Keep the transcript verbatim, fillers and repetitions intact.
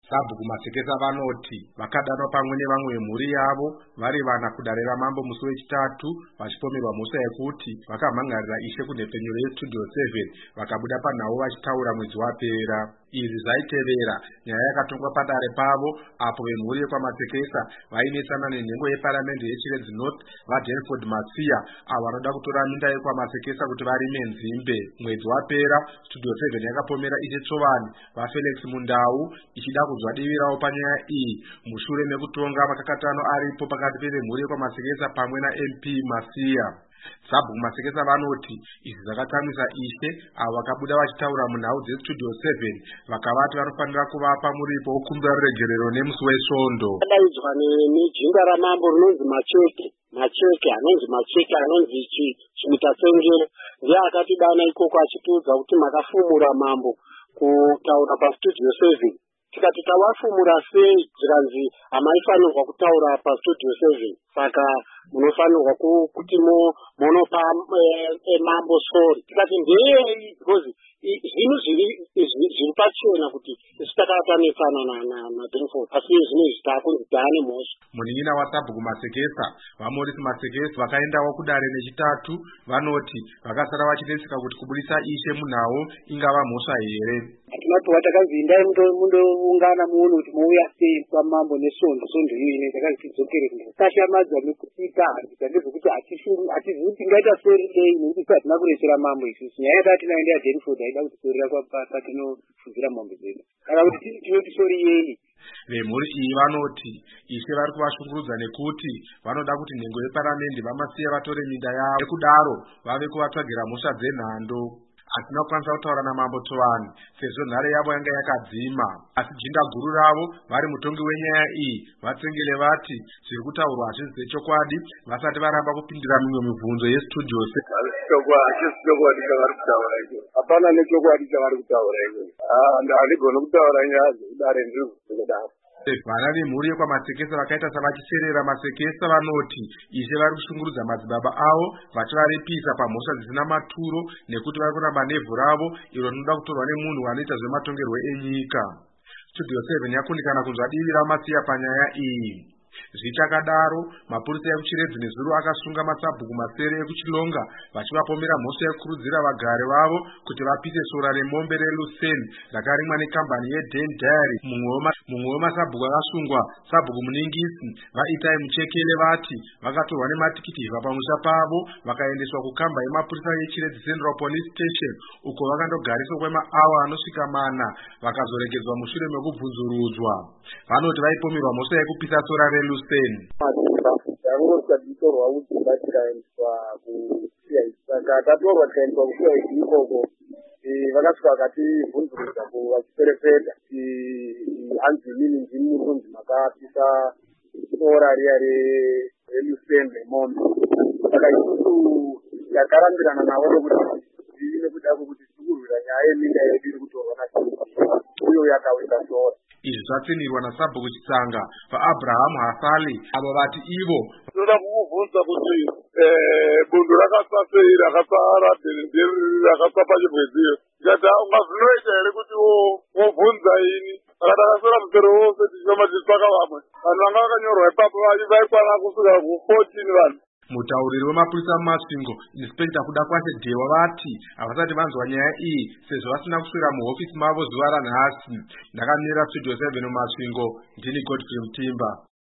Sabhuku Masekesa vanoti vakadanwa pamwe nevamwe vemhuri yavo vari vana kudarira mambo musi wechitatu vachipomerwa mhosva yekuti vakamhangarira Ishe kunhepfenyuro yeStudio seven vakabuda panhau vachitaura mwedzi wapera. Izvi zvaitevera nyaya yakatongwa padare pavo apo vemhuri yekwaMasekesa vainesana nenhengo yeparamende yeChiredzi North vaDanford Masiya avo vanoda kutora minda yekwaMasekesa kuti varime nzimbe. Mwedzi wapera Studio seven yakapomera Ishe Tsovani vaFelix Mundau ichida kunzwa divi ravo panyaya iyi mushure mekutonga makakatano aripo pakati pevemhuri yekwaMasekesa pamwe naM P Masiya. Sabhuku Masekesa vanoti izvi zvakatsamwisa Ishe avo vakabuda vachitaura munhau dzeStudio seven vakavati vanofanira kuvapa muripo wokumbira ruregerero nemusi wesvondo. Adaidzwa nejinga ramambo rinonzi Macheke Macheke anonzi Macheke anonzi Chimutasengero ndiye akatidana ikoko achitiudza kuti makafumura mambo kutaura paStudio seven. Tikati tawafumura sei zvikanzi hamaifanirwa kutaura paStudio seven, saka munofanirwa kuti munopa mambo sori. Tikati ndeyei because zvinhu zviri pachena kuti isu takatanesana naDanford asi zvino zvitakunzi taane mhosva. Munin'ina waSabhuku Masekesa vaMorisi Masekesa vakaendawo kudare nechitatu vanoti vakasara vachineseka kuti kubudisa Ishe munhau ingava mhosva here. Tinopiwa takanzi indai mundoungana muone kuti mouya sei pamambo nesvondo svondo iyo ine takanzi tidzokere kunze. Tashamadzwa nekuita handika ndezvekuti hatizivi kuti tingaita sori sei nekuti hatina kuresera mambo isusu. Nyaya yatati tinaenda yaDanford haida kutisorera patinofuzira mombe dzedu kana kuti tinoti sori yei. Vemhuri iyi vanoti Ishe vari kuvashungurudza nekuti vanoda kuti nhengo yeparamende vamasiye vatore minda yavo nekudaro vave kuvatsvagira mhosva dzenhando. Hatina kukwanisa kutaura namambo Tsovani sezvo nhare yavo yanga yakadzima, asi jinga guru ravo vari mutongi wenyaya iyi vatsengere vati zviri kutaurwa hazvisi zvechokwadi vasati varamba kupindira mimwe mibvunzo yeStudio seven. Hapana nechokwadi chavari kutaura iko. Handigoni kutaura nyaya dzekudare ndiri kudaro. Vana vemhuri yekwaMasekesa vakaita savachiserera Masekesa vanoti Ishe vari kushungurudza madzibaba avo vachivaripisa pamhosva dzisina maturo nekuti vari kuramba nevhu ravo iro rinoda kutorwa nemunhu anoita zvematongerwo enyika. Studio seven yakundikana kunzwa divi raMasiya panyaya iyi. Zvichakadaro mapurisa ekuChiredzi nezuro akasunga masabhuku masere ekuChilonga vachivapomera mhosva yekukurudzira vagari vavo kuti vapise sora remombe reLucen rakarimwa nekambani yeDan Dairy. Mumwe wemasabhuku akasungwa sabhuku muningisi vaItai Muchekele vati vakatorwa nematikiti ibva pamusha pavo vakaendeswa kukamba yemapurisa yeChiredzi Central Police Station uko vakandogariswa kwemaawa anosvika mana vakazoregedzwa mushure mekubvunzurudzwa. Vanoti vaipomerwa mhosva yekupisa sora reLucen. Tangosa ditorwa kuti batiraendwa kusiya saka tatorwa tikaendwa kusiya ikoko vakasvika vakati bvunzurudza vachiperepeta hanzi inini ndini munhunzi makapisa sora riya reLucen remombe. Saka isusu takarambirana navo nokuti nekuda kwekuti tikurwira nyaya yeminda yedu iri kutorwa uyo yakawita sora. Izvi zvatsinirwa naSabhuku Chitsanga vaAbraham Hasali avo vati ivo toda kukubvunza kuti bundo rakasasei rakasara dherenderi rakasapa chibweziyo tikati ungazvinoita here kuti wobvunza ini akatakasera musoro wose tichifamba tichitsvaka vamwe vanhu vanga vakanyorwa ipapo vaikwana kusvika ku-fourteen vanhu. Mutauriri wemapurisa muMasvingo Inspector Kudakwashe Dewa vati havasati vanzwa nyaya iyi sezvo vasina kuswera muhofisi mavo zuva ranhasi. Ndakamirira Studio seven muMasvingo ndini Godfrey Mutimba.